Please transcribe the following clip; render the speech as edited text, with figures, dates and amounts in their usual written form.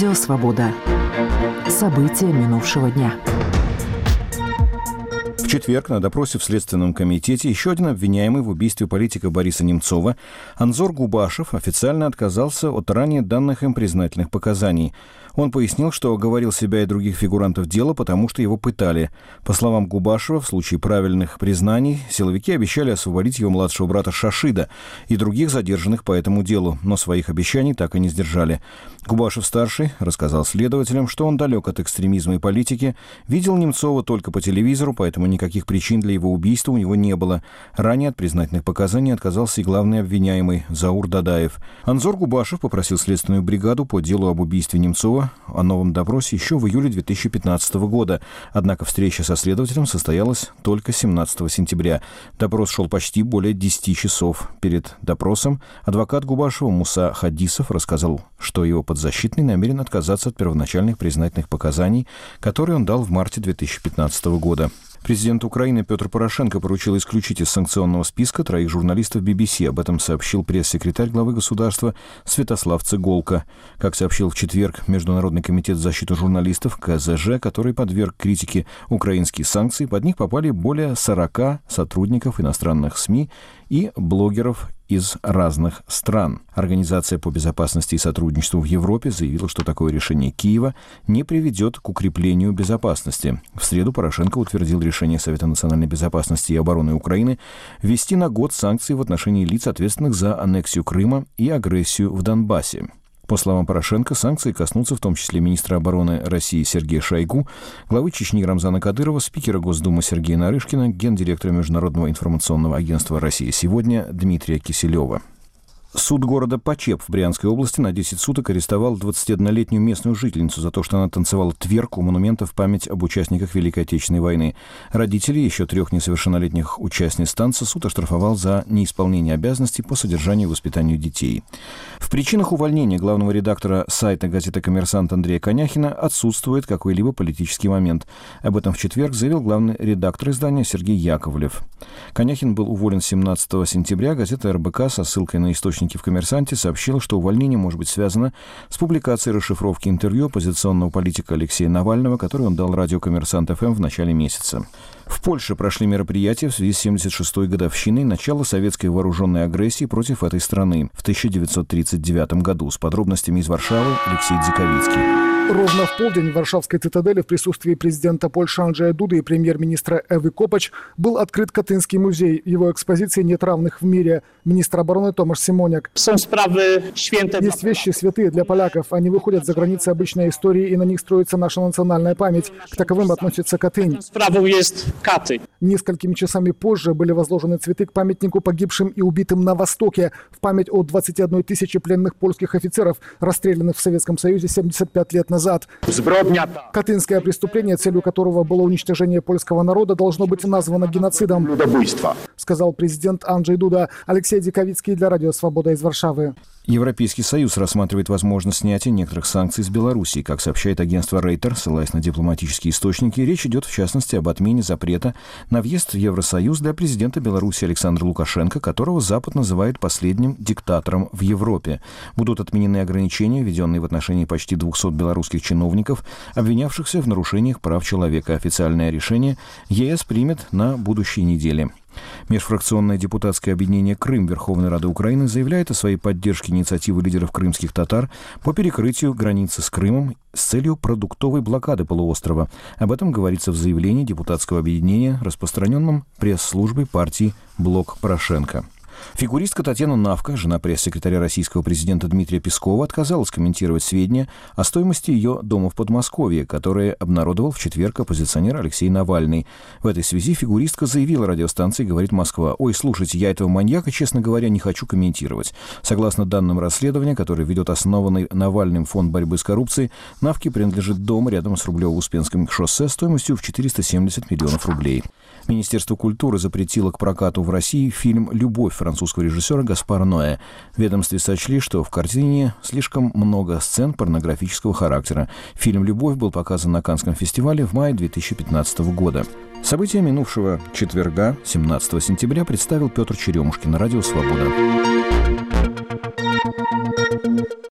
Радио «Свобода». События минувшего дня. В четверг на допросе в Следственном комитете еще один обвиняемый в убийстве политика Бориса Немцова, Анзор Губашев, официально отказался от ранее данных им признательных показаний. Он пояснил, что оговорил себя и других фигурантов дела, потому что его пытали. По словам Губашева, в случае правильных признаний силовики обещали освободить его младшего брата Шашида и других задержанных по этому делу, но своих обещаний так и не сдержали. Губашев-старший рассказал следователям, что он далек от экстремизма и политики, видел Немцова только по телевизору, поэтому никаких причин для его убийства у него не было. Ранее от признательных показаний отказался и главный обвиняемый Заур Дадаев. Анзор Губашев попросил следственную бригаду по делу об убийстве Немцова о новом допросе еще в июле 2015 года. Однако встреча со следователем состоялась только 17 сентября. Допрос шел почти более 10 часов. Перед допросом адвокат Губашева Муса Хадисов рассказал, что его подзащитный намерен отказаться от первоначальных признательных показаний, которые он дал в марте 2015 года. Президент Украины Петр Порошенко поручил исключить из санкционного списка 3 журналистов BBC. Об этом сообщил пресс-секретарь главы государства Святослав Цыголко. Как сообщил в четверг Международный комитет защиты журналистов КЗЖ, который подверг критике украинские санкции, под них попали более 40 сотрудников иностранных СМИ и блогеров из разных стран. Организация по безопасности и сотрудничеству в Европе заявила, что такое решение Киева не приведет к укреплению безопасности. В среду Порошенко утвердил решение Совета национальной безопасности и обороны Украины ввести на год санкции в отношении лиц, ответственных за аннексию Крыма и агрессию в Донбассе. По словам Порошенко, санкции коснутся в том числе министра обороны России Сергея Шойгу, главы Чечни Рамзана Кадырова, спикера Госдумы Сергея Нарышкина, гендиректора Международного информационного агентства «Россия сегодня» Дмитрия Киселева. Суд города Почеп в Брянской области на 10 суток арестовал 21-летнюю местную жительницу за то, что она танцевала тверк у монумента в память об участниках Великой Отечественной войны. Родителей еще 3 несовершеннолетних участниц танца суд оштрафовал за неисполнение обязанностей по содержанию и воспитанию детей. В причинах увольнения главного редактора сайта газеты «Коммерсант» Андрея Коняхина отсутствует какой-либо политический момент. Об этом в четверг заявил главный редактор издания Сергей Яковлев. Коняхин был уволен 17 сентября. Газета РБК со ссылкой на источники в «Коммерсанте» сообщила, что увольнение может быть связано с публикацией расшифровки интервью оппозиционного политика Алексея Навального, который он дал радио «Коммерсант ФМ» в начале месяца. В Польше прошли мероприятия в связи с 76-й годовщиной начала советской вооруженной агрессии против этой страны в 1939 году. С подробностями из Варшавы Алексей Дзиковицкий. Ровно в полдень в Варшавской цитадели в присутствии президента Польши Анджея Дуды и премьер-министра Эвы Копач был открыт Катынский музей. В его экспозиции нет равных в мире. Министр обороны Томаш Симоняк. Есть вещи святые для поляков. Они выходят за границы обычной истории, и на них строится наша национальная память. К таковым относится Катынь. Несколькими часами позже были возложены цветы к памятнику погибшим и убитым на Востоке в память о 21 тысяче пленных польских офицеров, расстрелянных в Советском Союзе 75 лет назад. Катынское преступление, целью которого было уничтожение польского народа, должно быть названо геноцидом, сказал президент Анджей Дуда. Алексей Диковицкий для Радио «Свобода» из Варшавы. Европейский Союз рассматривает возможность снятия некоторых санкций с Белоруссии. Как сообщает агентство Рейтер, ссылаясь на дипломатические источники, речь идет в частности об отмене запрета на въезд в Евросоюз для президента Беларуси Александра Лукашенко, которого Запад называет последним диктатором в Европе. Будут отменены ограничения, введенные в отношении почти 200 белорусских чиновников, обвинявшихся в нарушениях прав человека. Официальное решение ЕС примет на будущей неделе. Межфракционное депутатское объединение «Крым» Верховной Рады Украины заявляет о своей поддержке инициативы лидеров крымских татар по перекрытию границы с Крымом с целью продуктовой блокады полуострова. Об этом говорится в заявлении депутатского объединения, распространенном пресс-службой партии «Блок Порошенко». Фигуристка Татьяна Навка, жена пресс-секретаря российского президента Дмитрия Пескова, отказалась комментировать сведения о стоимости ее дома в Подмосковье, которые обнародовал в четверг оппозиционер Алексей Навальный. В этой связи фигуристка заявила радиостанции «Говорит Москва»: «Ой, слушайте, я этого маньяка, честно говоря, не хочу комментировать». Согласно данным расследования, которое ведет основанный Навальным фонд борьбы с коррупцией, Навке принадлежит дом рядом с Рублево-Успенским шоссе стоимостью в 470 миллионов рублей. Министерство культуры запретило к прокату в России фильм «Любовь» французского режиссера Гаспара Ноэ. В ведомстве сочли, что в картине слишком много сцен порнографического характера. Фильм «Любовь» был показан на Каннском фестивале в мае 2015 года. События минувшего четверга, 17 сентября, представил Петр Черемушкин на Радио «Свобода».